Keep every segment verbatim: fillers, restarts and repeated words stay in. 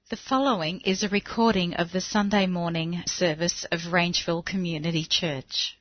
The following is a recording of the Sunday morning service of Rangeville Community Church.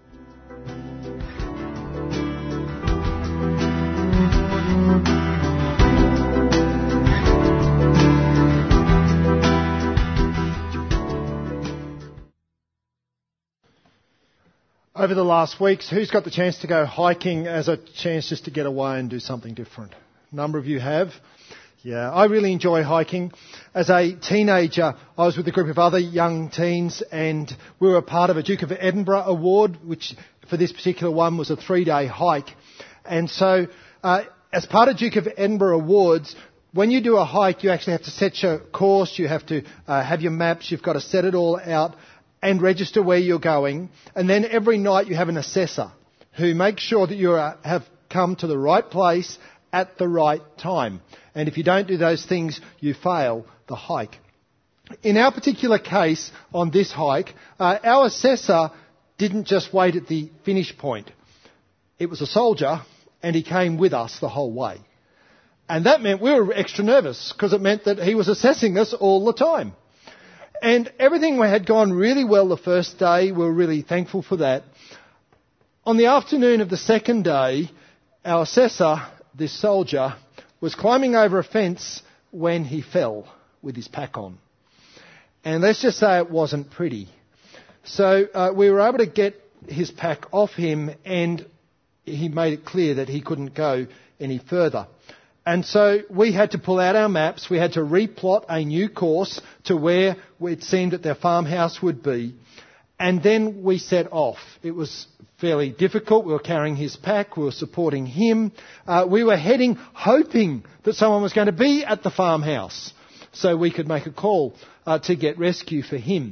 Over the last weeks, who's got the chance to go hiking as a chance just to get away and do something different? A number of you have. Yeah, I really enjoy hiking. As a teenager, I was with a group of other young teens and we were part of a Duke of Edinburgh award, which for this particular one was a three-day hike. And so, uh, as part of Duke of Edinburgh awards, when you do a hike, you actually have to set your course, you have to uh, have your maps, you've got to set it all out and register where you're going. And then every night you have an assessor who makes sure that you are, have come to the right place at the right time. And if you don't do those things, you fail the hike. In our particular case on this hike, uh, our assessor didn't just wait at the finish point. It was a soldier and he came with us the whole way. And that meant we were extra nervous because it meant that he was assessing us all the time. And everything had gone really well the first day. We were really thankful for that. On the afternoon of the second day, our assessor, this soldier, was climbing over a fence when he fell with his pack on. And let's just say it wasn't pretty. So uh, we were able to get his pack off him and he made it clear that he couldn't go any further. And so we had to pull out our maps. We had to replot a new course to where it seemed that their farmhouse would be. And then we set off. It was fairly difficult. We were carrying his pack. We were supporting him. Uh, we were heading, hoping that someone was going to be at the farmhouse so we could make a call uh, to get rescue for him.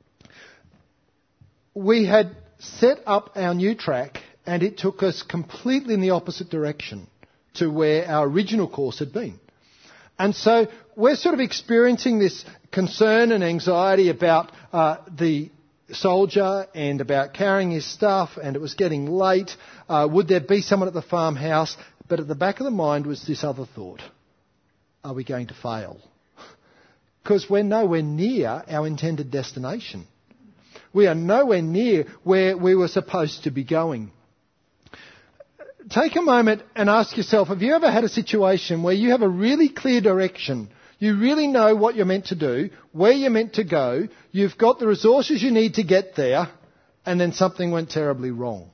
We had set up our new track and it took us completely in the opposite direction to where our original course had been. And so we're sort of experiencing this concern and anxiety about uh, the soldier and about carrying his stuff, and it was getting late. Uh, would there be someone at the farmhouse? But at the back of the mind was this other thought. Are we going to fail? Because we're nowhere near our intended destination. We are nowhere near where we were supposed to be going. Take a moment and ask yourself, have you ever had a situation where you have a really clear direction? You really know what you're meant to do, where you're meant to go, you've got the resources you need to get there, and then something went terribly wrong.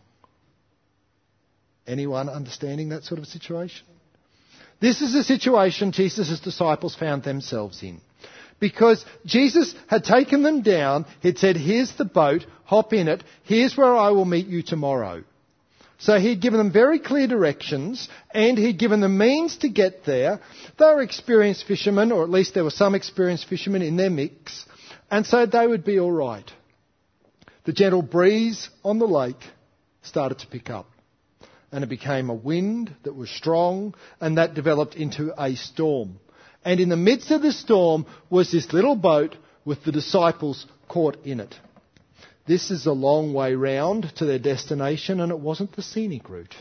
Anyone understanding that sort of situation? This is a situation Jesus' disciples found themselves in. Because Jesus had taken them down, he'd said, here's the boat, hop in it, here's where I will meet you tomorrow. So he'd given them very clear directions and he'd given them means to get there. They were experienced fishermen, or at least there were some experienced fishermen in their mix, and so they would be all right. The gentle breeze on the lake started to pick up and it became a wind that was strong and that developed into a storm. And in the midst of the storm was this little boat with the disciples caught in it. This is a long way round to their destination and it wasn't the scenic route.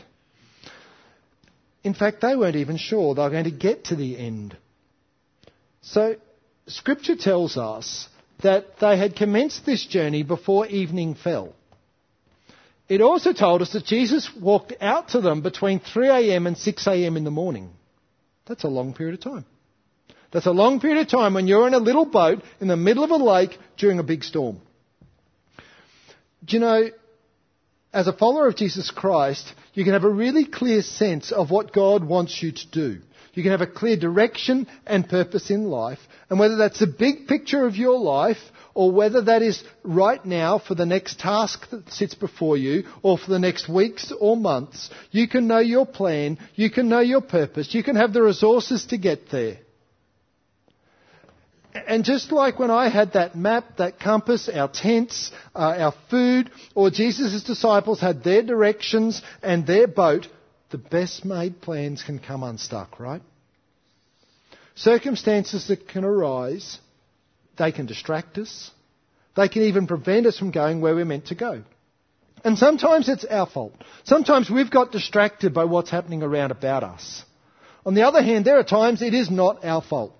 In fact, they weren't even sure they were going to get to the end. So, Scripture tells us that they had commenced this journey before evening fell. It also told us that Jesus walked out to them between three a.m. and six a.m. in the morning. That's a long period of time. That's a long period of time when you're in a little boat in the middle of a lake during a big storm. Do you know, as a follower of Jesus Christ, you can have a really clear sense of what God wants you to do. You can have a clear direction and purpose in life. And whether that's the big picture of your life or whether that is right now for the next task that sits before you or for the next weeks or months, you can know your plan, you can know your purpose, you can have the resources to get there. And just like when I had that map, that compass, our tents, uh, our food, or Jesus' disciples had their directions and their boat, the best made plans can come unstuck, right? Circumstances that can arise, they can distract us. They can even prevent us from going where we're meant to go. And sometimes it's our fault. Sometimes we've got distracted by what's happening around about us. On the other hand, there are times it is not our fault.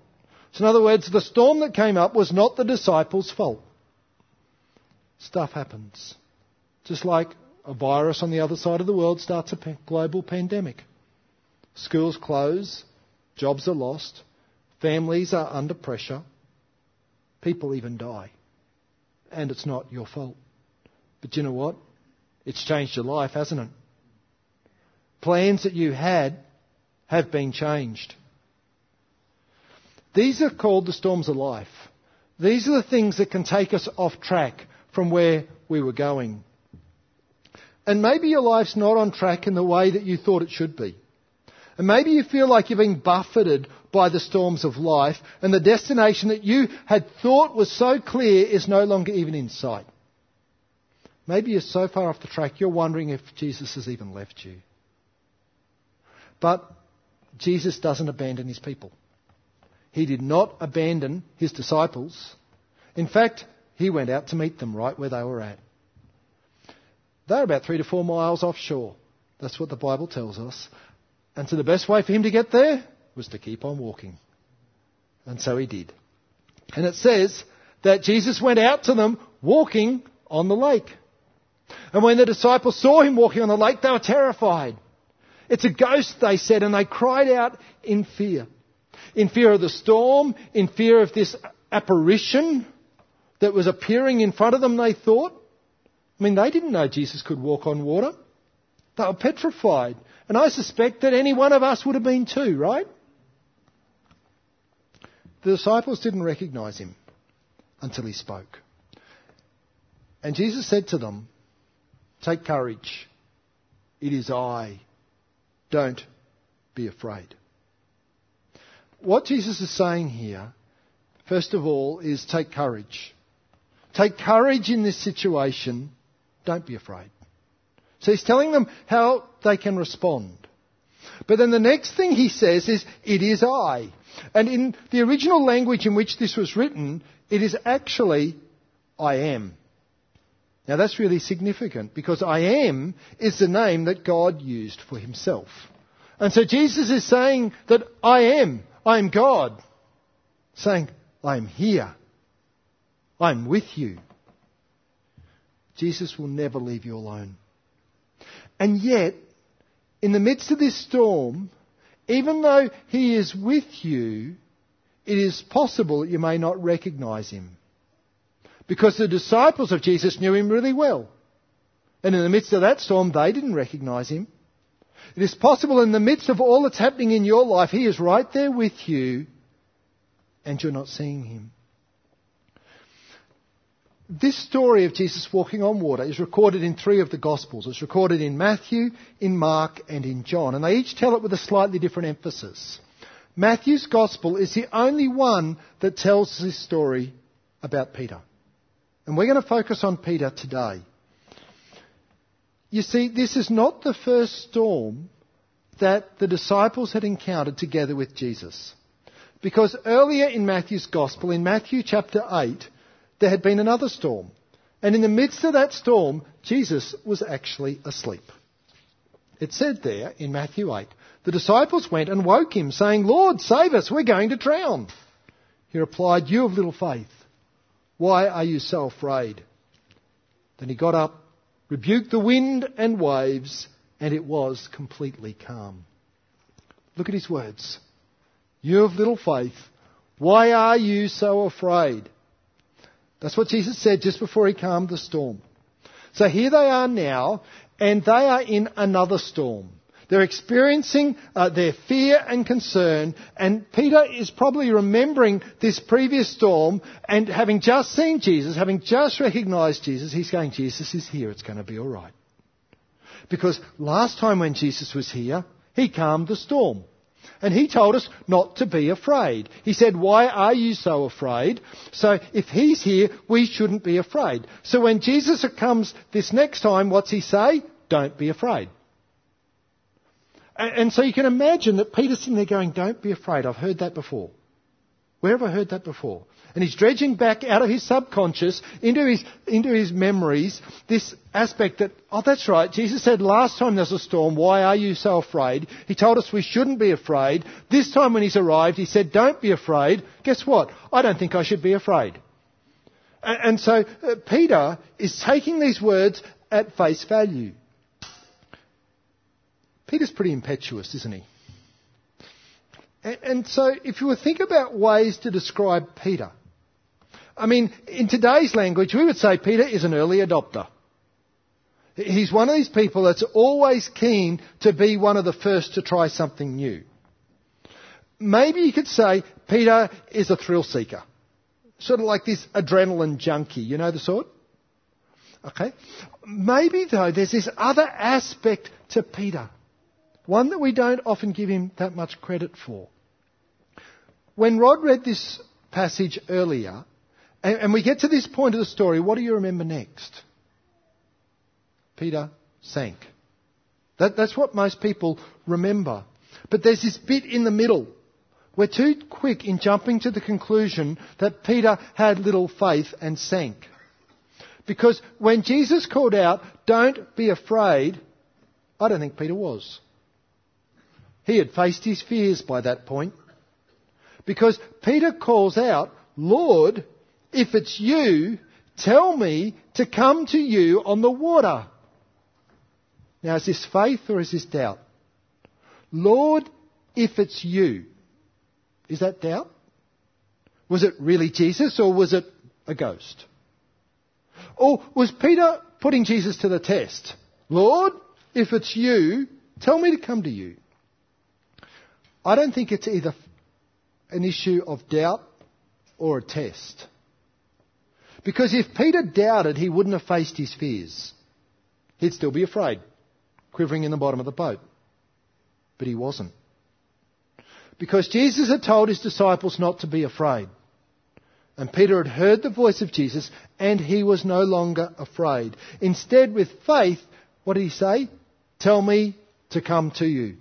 So in other words, the storm that came up was not the disciples' fault. Stuff happens. Just like a virus on the other side of the world starts a global pandemic. Schools close, jobs are lost, families are under pressure, people even die. And it's not your fault. But you know what? It's changed your life, hasn't it? Plans that you had have been changed. These are called the storms of life. These are the things that can take us off track from where we were going. And maybe your life's not on track in the way that you thought it should be. And maybe you feel like you're being buffeted by the storms of life, and the destination that you had thought was so clear is no longer even in sight. Maybe you're so far off the track you're wondering if Jesus has even left you. But Jesus doesn't abandon his people. He did not abandon his disciples. In fact, he went out to meet them right where they were at. They're about three to four miles offshore. That's what the Bible tells us. And so the best way for him to get there was to keep on walking. And so he did. And it says that Jesus went out to them walking on the lake. And when the disciples saw him walking on the lake, they were terrified. It's a ghost, they said, and they cried out in fear. In fear of the storm, in fear of this apparition that was appearing in front of them, they thought. I mean, they didn't know Jesus could walk on water. They were petrified. And I suspect that any one of us would have been too, right? The disciples didn't recognise him until he spoke. And Jesus said to them, "Take courage. It is I. Don't be afraid." What Jesus is saying here, first of all, is take courage. Take courage in this situation. Don't be afraid. So he's telling them how they can respond. But then the next thing he says is, "It is I." And in the original language in which this was written, it is actually, "I am." Now that's really significant, because I am is the name that God used for himself. And so Jesus is saying that I am, I am God. Saying, I am here. I am with you. Jesus will never leave you alone. And yet, in the midst of this storm, even though he is with you, it is possible that you may not recognise him. Because the disciples of Jesus knew him really well. And in the midst of that storm, they didn't recognise him. It is possible in the midst of all that's happening in your life, he is right there with you and you're not seeing him. This story of Jesus walking on water is recorded in three of the Gospels. It's recorded in Matthew, in Mark and in John. And they each tell it with a slightly different emphasis. Matthew's Gospel is the only one that tells this story about Peter. And we're going to focus on Peter today. You see, this is not the first storm that the disciples had encountered together with Jesus. Because earlier in Matthew's Gospel, in Matthew chapter eight, there had been another storm. And in the midst of that storm, Jesus was actually asleep. It said there in Matthew eight, the disciples went and woke him, saying, "Lord, save us, we're going to drown." He replied, "You of little faith, why are you so afraid?" Then he got up, rebuked the wind and waves, and it was completely calm. Look at his words. "You of little faith, why are you so afraid?" That's what Jesus said just before he calmed the storm. So here they are now, and they are in another storm. They're experiencing uh, their fear and concern, and Peter is probably remembering this previous storm, and having just seen Jesus, having just recognised Jesus, he's going, "Jesus is here, it's going to be all right." Because last time when Jesus was here, he calmed the storm. And he told us not to be afraid. He said, "Why are you so afraid?" So if he's here, we shouldn't be afraid. So when Jesus comes this next time, what's he say? Don't be afraid. And so you can imagine that Peter's sitting there going, "Don't be afraid. I've heard that before. Where have I heard that before? And he's dredging back out of his subconscious into his, into his memories this aspect that, oh, that's right, Jesus said last time there's a storm, why are you so afraid? He told us we shouldn't be afraid. This time when he's arrived, he said, don't be afraid. Guess what? I don't think I should be afraid. And, and so uh, Peter is taking these words at face value. Peter's pretty impetuous, isn't he? And, and so if you were to think about ways to describe Peter, I mean, in today's language, we would say Peter is an early adopter. He's one of these people that's always keen to be one of the first to try something new. Maybe you could say Peter is a thrill seeker. Sort of like this adrenaline junkie, you know the sort? Okay. Maybe, though, there's this other aspect to Peter. One that we don't often give him that much credit for. When Rod read this passage earlier, and, and we get to this point of the story, what do you remember next? Peter sank. That, that's what most people remember. But there's this bit in the middle. We're too quick in jumping to the conclusion that Peter had little faith and sank. Because when Jesus called out, don't be afraid, I don't think Peter was. He had faced his fears by that point. Because Peter calls out, Lord, if it's you, tell me to come to you on the water. Now, is this faith or is this doubt? Lord, if it's you. Is that doubt? Was it really Jesus or was it a ghost? Or was Peter putting Jesus to the test? Lord, if it's you, tell me to come to you. I don't think it's either an issue of doubt or a test. Because if Peter doubted, he wouldn't have faced his fears. He'd still be afraid, quivering in the bottom of the boat. But he wasn't. Because Jesus had told his disciples not to be afraid. And Peter had heard the voice of Jesus and he was no longer afraid. Instead, with faith, what did he say? Tell me to come to you.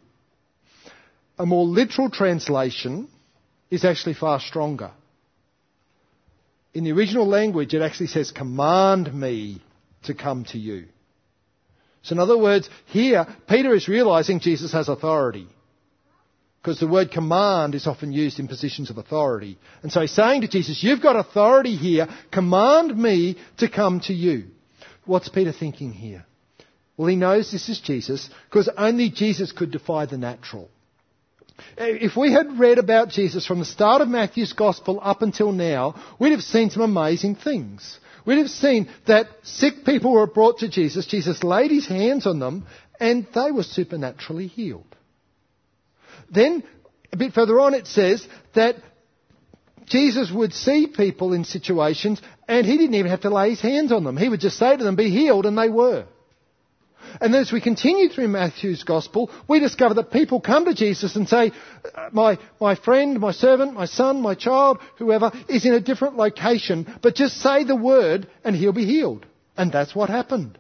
A more literal translation is actually far stronger. In the original language, it actually says, command me to come to you. So in other words, here, Peter is realizing Jesus has authority. Because the word command is often used in positions of authority. And so he's saying to Jesus, you've got authority here. Command me to come to you. What's Peter thinking here? Well, he knows this is Jesus because only Jesus could defy the natural. If we had read about Jesus from the start of Matthew's Gospel up until now, we'd have seen some amazing things. We'd have seen that sick people were brought to Jesus. Jesus laid his hands on them and they were supernaturally healed. Then, a bit further on, it says that Jesus would see people in situations and he didn't even have to lay his hands on them. He would just say to them, be healed, and they were. And then as we continue through Matthew's Gospel, we discover that people come to Jesus and say, my, my friend, my servant, my son, my child, whoever, is in a different location, but just say the word and he'll be healed. And that's what happened.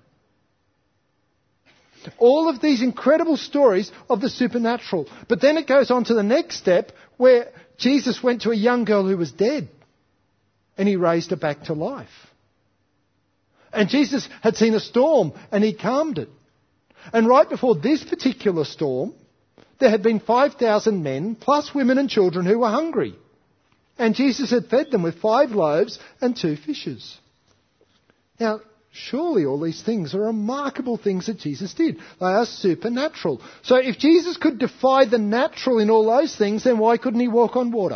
All of these incredible stories of the supernatural. But then it goes on to the next step where Jesus went to a young girl who was dead and he raised her back to life. And Jesus had seen a storm and he calmed it. And right before this particular storm, there had been five thousand men plus women and children who were hungry. And Jesus had fed them with five loaves and two fishes. Now, surely all these things are remarkable things that Jesus did. They are supernatural. So if Jesus could defy the natural in all those things, then why couldn't he walk on water?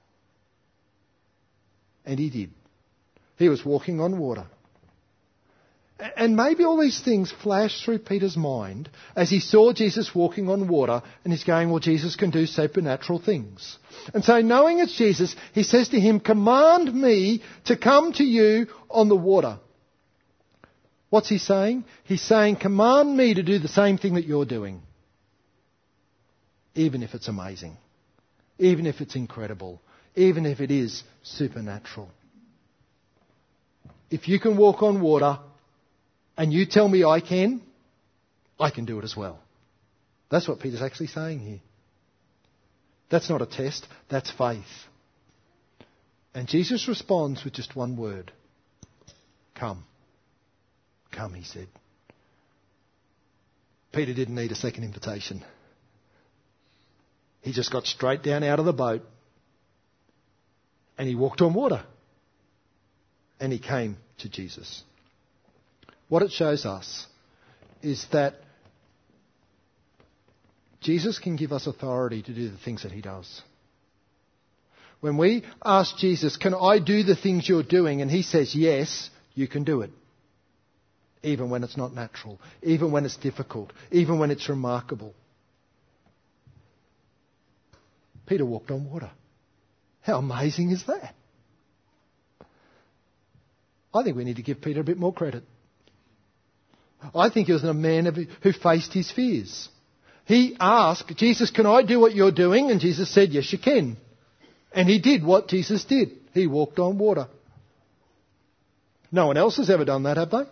And he did. He was walking on water. And maybe all these things flashed through Peter's mind as he saw Jesus walking on water and he's going, well, Jesus can do supernatural things. And so knowing it's Jesus, he says to him, command me to come to you on the water. What's he saying? He's saying, command me to do the same thing that you're doing. Even if it's amazing. Even if it's incredible. Even if it is supernatural. If you can walk on water and you tell me I can, I can do it as well. That's what Peter's actually saying here. That's not a test, that's faith. And Jesus responds with just one word. Come. Come, he said. Peter didn't need a second invitation. He just got straight down out of the boat and he walked on water. And he came to Jesus. What it shows us is that Jesus can give us authority to do the things that he does. When we ask Jesus, can I do the things you're doing? And he says, yes, you can do it. Even when it's not natural, even when it's difficult, even when it's remarkable. Peter walked on water. How amazing is that? I think we need to give Peter a bit more credit. I think he was a man who faced his fears. He asked, Jesus, can I do what you're doing? And Jesus said, yes, you can. And he did what Jesus did. He walked on water. No one else has ever done that, have they?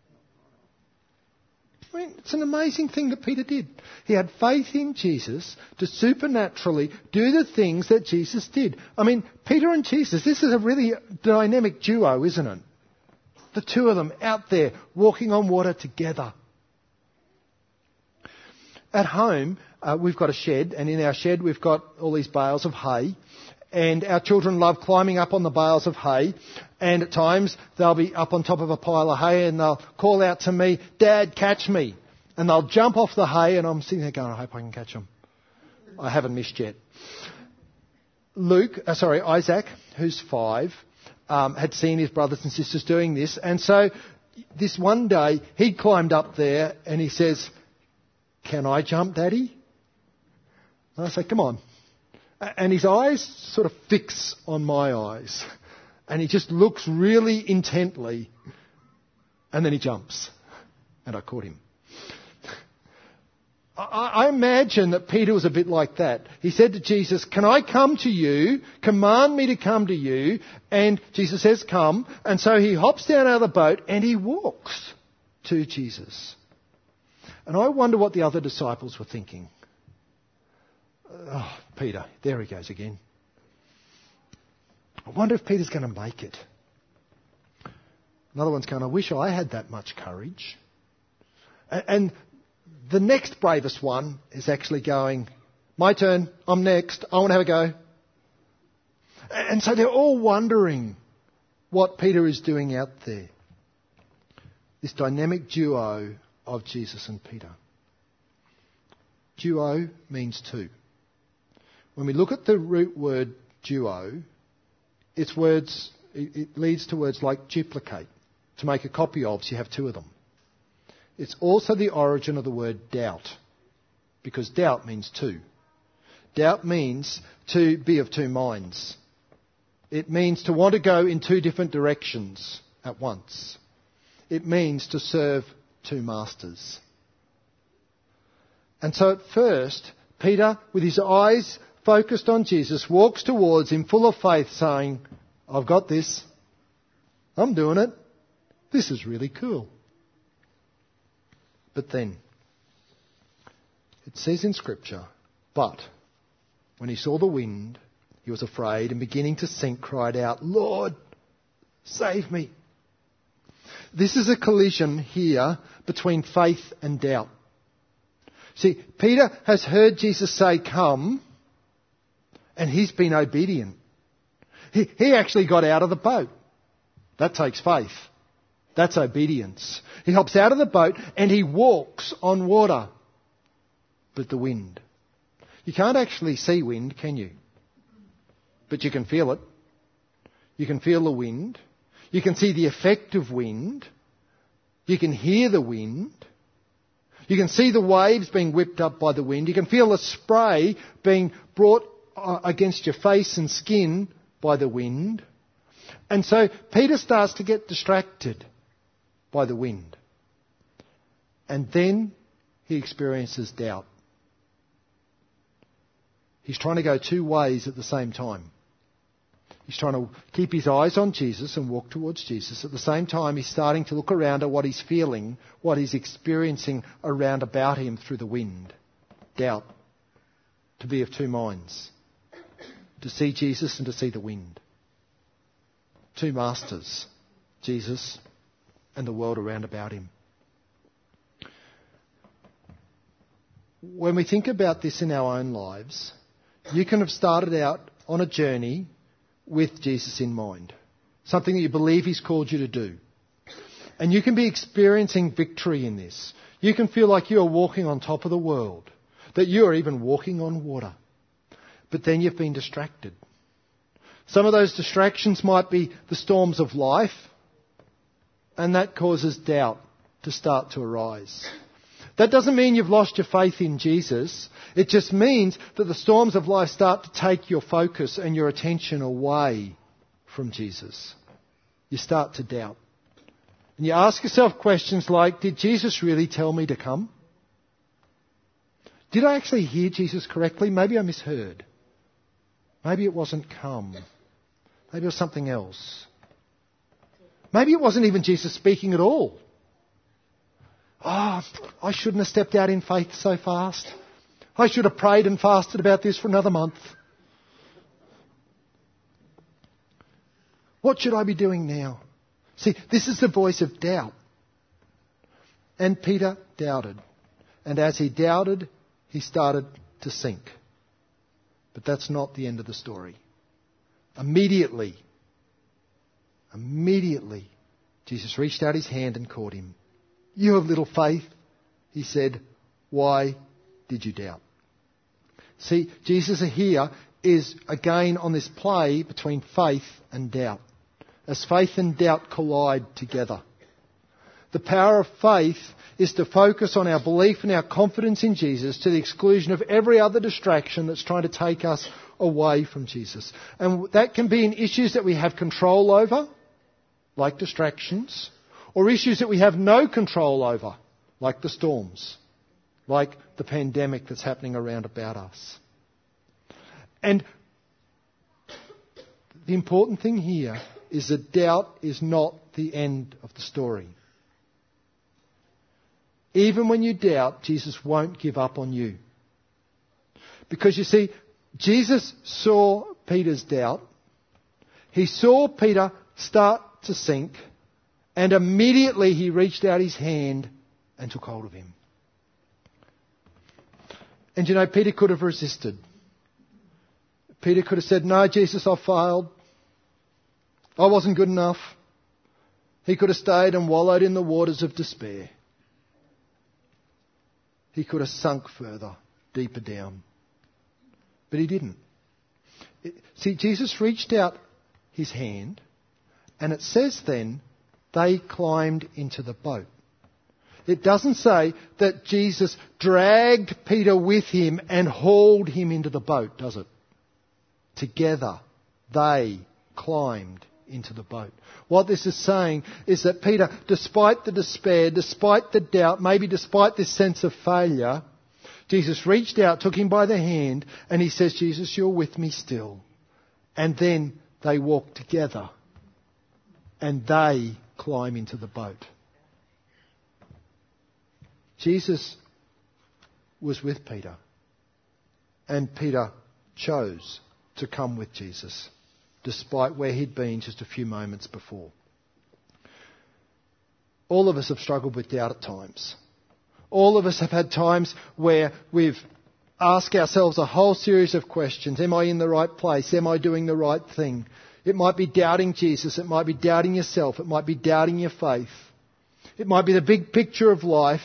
I mean, it's an amazing thing that Peter did. He had faith in Jesus to supernaturally do the things that Jesus did. I mean, Peter and Jesus, this is a really dynamic duo, isn't it? The two of them out there walking on water together. At home, uh, we've got a shed, and in our shed we've got all these bales of hay. And our children love climbing up on the bales of hay. And at times they'll be up on top of a pile of hay and they'll call out to me, Dad, catch me. And they'll jump off the hay and I'm sitting there going, I hope I can catch them. I haven't missed yet. Luke, uh, sorry, Isaac, who's five, um, had seen his brothers and sisters doing this. And so this one day he climbed up there and he says, can I jump, Daddy? And I say, come on. And his eyes sort of fix on my eyes. And he just looks really intently. And then he jumps. And I caught him. I, I imagine that Peter was a bit like that. He said to Jesus, can I come to you? Command me to come to you. And Jesus says, come. And so he hops down out of the boat and he walks to Jesus. And I wonder what the other disciples were thinking. Oh, Peter, there he goes again. I wonder if Peter's going to make it. Another one's going, I wish I had that much courage. And the next bravest one is actually going, my turn, I'm next, I want to have a go. And so they're all wondering what Peter is doing out there. This dynamic duo of Jesus and Peter. Duo means two. When we look at the root word duo, it's words, it leads to words like duplicate. To make a copy of, so you have two of them. It's also the origin of the word doubt, because doubt means two. Doubt means to be of two minds. It means to want to go in two different directions at once. It means to serve two masters. And so at first, Peter, with his eyes focused on Jesus, walks towards him full of faith saying, I've got this. I'm doing it. This is really cool. But then, it says in Scripture, but when he saw the wind, he was afraid and beginning to sink, cried out, Lord, save me. This is a collision here between faith and doubt. See, Peter has heard Jesus say, come, and he's been obedient. He, he actually got out of the boat. That takes faith. That's obedience. He hops out of the boat and he walks on water. But the wind. You can't actually see wind, can you? But you can feel it. You can feel the wind. You can see the effect of wind. You can hear the wind. You can see the waves being whipped up by the wind. You can feel the spray being brought against your face and skin by the wind. And so Peter starts to get distracted by the wind. And then he experiences doubt. He's trying to go two ways at the same time. He's trying to keep his eyes on Jesus and walk towards Jesus. At the same time, he's starting to look around at what he's feeling, what he's experiencing around about him through the wind. Doubt. To be of two minds. To see Jesus and to see the wind. two masters, Jesus and the world around about him. When we think about this in our own lives, you can have started out on a journey with Jesus in mind, something that you believe he's called you to do. And you can be experiencing victory in this. You can feel like you are walking on top of the world, that you are even walking on water. But then you've been distracted. Some of those distractions might be the storms of life, and that causes doubt to start to arise. That doesn't mean you've lost your faith in Jesus. It just means that the storms of life start to take your focus and your attention away from Jesus. You start to doubt. And you ask yourself questions like, did Jesus really tell me to come? Did I actually hear Jesus correctly? Maybe I misheard. Maybe it wasn't come. Maybe it was something else. Maybe it wasn't even Jesus speaking at all. Oh, I shouldn't have stepped out in faith so fast. I should have prayed and fasted about this for another month. What should I be doing now? See, this is the voice of doubt. And Peter doubted. And as he doubted, he started to sink. But that's not the end of the story. Immediately, immediately, Jesus reached out his hand and caught him. You have little faith, he said. Why did you doubt? See, Jesus here is again on this play between faith and doubt, as faith and doubt collide together. The power of faith is to focus on our belief and our confidence in Jesus to the exclusion of every other distraction that's trying to take us away from Jesus. And that can be in issues that we have control over, like distractions, or issues that we have no control over, like the storms, like the pandemic that's happening around about us. And the important thing here is that doubt is not the end of the story. Even when you doubt, Jesus won't give up on you. Because you see, Jesus saw Peter's doubt. He saw Peter start to sink. And immediately he reached out his hand and took hold of him. And you know, Peter could have resisted. Peter could have said, no, Jesus, I failed. I wasn't good enough. He could have stayed and wallowed in the waters of despair. He could have sunk further, deeper down. But he didn't. It, see, Jesus reached out his hand, and it says then, they climbed into the boat. It doesn't say that Jesus dragged Peter with him and hauled him into the boat, does it? Together, they climbed into the boat. What this is saying is that Peter, despite the despair, despite the doubt, maybe despite this sense of failure, Jesus reached out, took him by the hand, and he says, Jesus, you're with me still. And then they walked together, and they climb into the boat. Jesus was with Peter, and Peter chose to come with Jesus, despite where he'd been just a few moments before. All of us have struggled with doubt at times. All of us have had times where we've asked ourselves a whole series of questions. Am I in the right place? Am I doing the right thing? It might be doubting Jesus. It might be doubting yourself. It might be doubting your faith. It might be the big picture of life.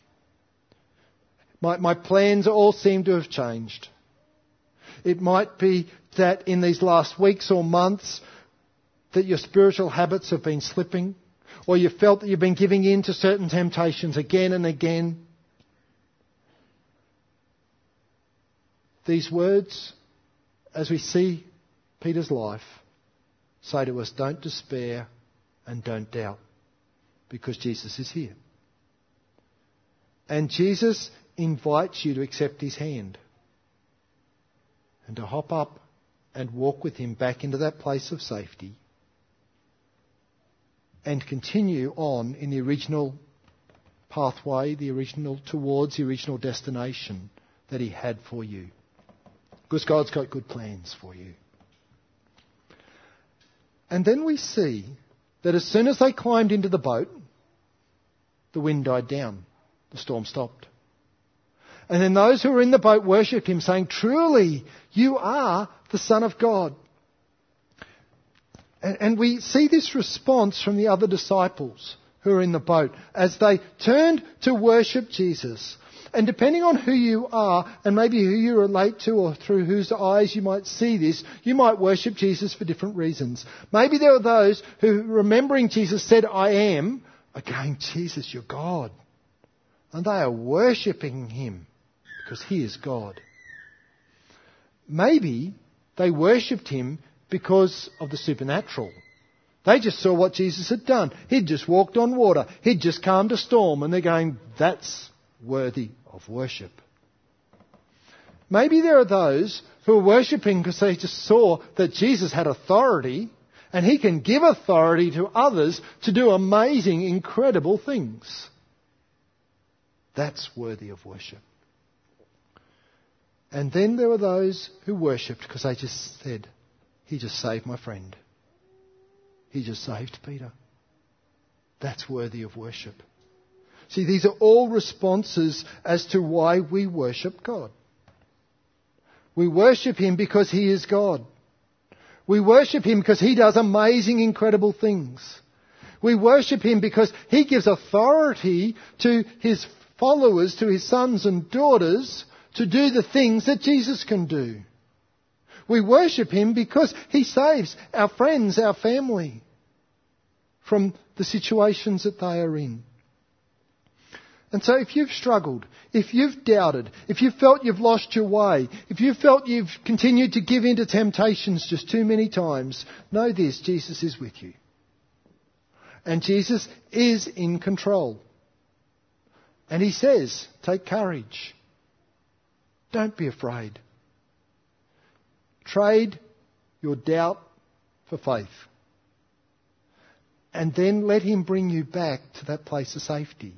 My, my plans all seem to have changed. It might be that in these last weeks or months that your spiritual habits have been slipping, or you felt that you've been giving in to certain temptations again and again. These words, as we see Peter's life, say to us, don't despair and don't doubt, because Jesus is here. And Jesus invites you to accept his hand and to hop up and walk with him back into that place of safety and continue on in the original pathway, the original towards the original destination that he had for you. Because God's got good plans for you. And then we see that as soon as they climbed into the boat, the wind died down. The storm stopped. And then those who were in the boat worshipped him, saying, "Truly, you are the Son of God." And, and we see this response from the other disciples who are in the boat as they turned to worship Jesus. And depending on who you are, and maybe who you relate to or through whose eyes you might see this, you might worship Jesus for different reasons. Maybe there are those who, remembering Jesus said, "I am," are going, "Jesus, you're God." And they are worshipping him because he is God. Maybe they worshipped him because of the supernatural. They just saw what Jesus had done. He'd just walked on water. He'd just calmed a storm. And they're going, "That's worthy of worship." Maybe there are those who are worshipping because they just saw that Jesus had authority and he can give authority to others to do amazing, incredible things. That's worthy of worship. And then there were those who worshipped because they just said, "He just saved my friend. He just saved Peter." That's worthy of worship. See, these are all responses as to why we worship God. We worship him because he is God. We worship him because he does amazing, incredible things. We worship him because he gives authority to his followers, to his sons and daughters, to do the things that Jesus can do. We worship him because he saves our friends, our family, from the situations that they are in. And so if you've struggled, if you've doubted, if you've felt you've lost your way, if you've felt you've continued to give in to temptations just too many times, know this: Jesus is with you. And Jesus is in control. And he says, take courage. Don't be afraid. Trade your doubt for faith. And then let him bring you back to that place of safety.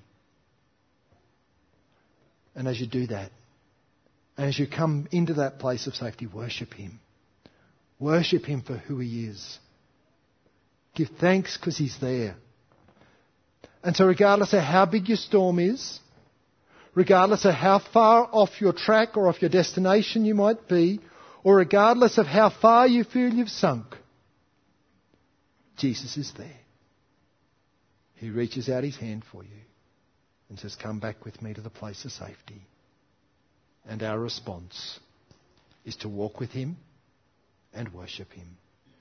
And as you do that, as you come into that place of safety, worship him. Worship him for who he is. Give thanks because he's there. And so regardless of how big your storm is, regardless of how far off your track or off your destination you might be, or regardless of how far you feel you've sunk, Jesus is there. He reaches out his hand for you and says, "Come back with me to the place of safety." And our response is to walk with him and worship him.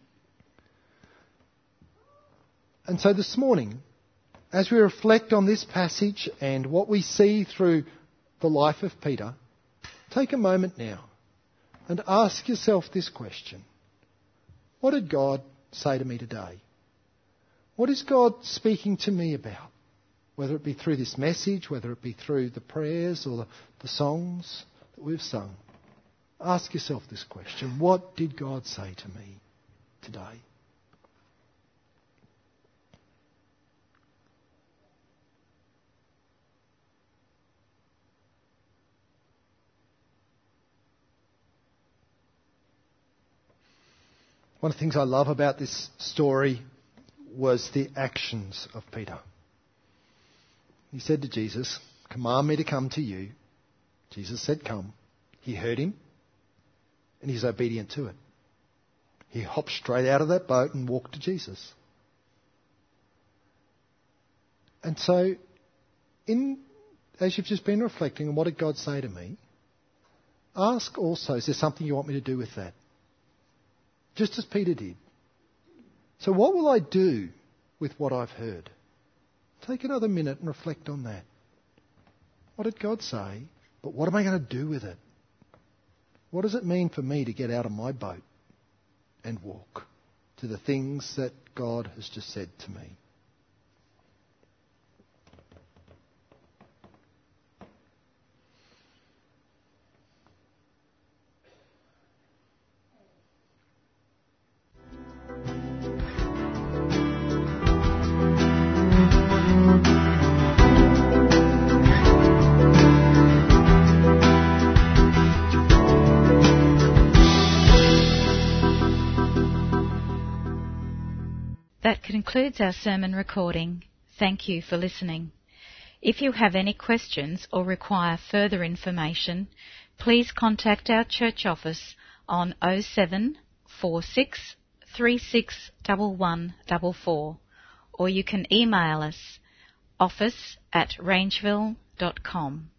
And so this morning, as we reflect on this passage and what we see through the life of Peter, take a moment now and ask yourself this question: what did God say to me today? What is God speaking to me about? Whether it be through this message, whether it be through the prayers or the, the songs that we've sung. Ask yourself this question: what did God say to me today? One of the things I love about this story was the actions of Peter. He said to Jesus, "Command me to come to you." Jesus said, "Come." He heard him and he's obedient to it. He hopped straight out of that boat and walked to Jesus. And so, in as you've just been reflecting on what did God say to me, ask also, is there something you want me to do with that? Just as Peter did. So what will I do with what I've heard? Take another minute and reflect on that. What did God say? But what am I going to do with it? What does it mean for me to get out of my boat and walk to the things that God has just said to me? That concludes our sermon recording. Thank you for listening. If you have any questions or require further information, please contact our church office on oh seven four six three six one one four four, or you can email us office at rangeville dot com.